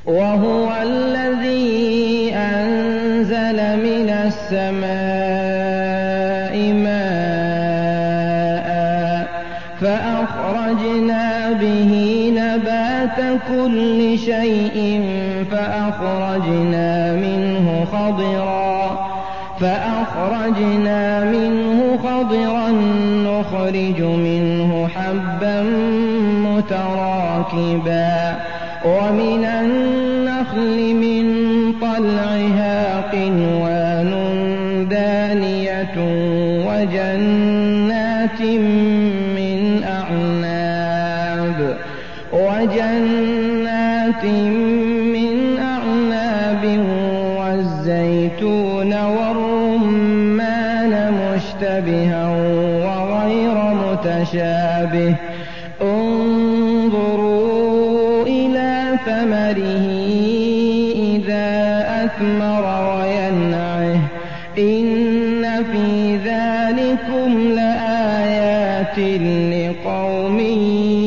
وهو الذي أنزل من السماء ماء فأخرجنا به نبات كل شيء فأخرجنا منه خضرا نخرج منه حبا متراكبا ومن النخل من طلعها قنوان دانية وجنات من أعناب والزيتون والرمان مشتبها وغير متشابه انظروا إلى ثمره إذا أثمر وينعه إن في ذلكم لآيات لقوم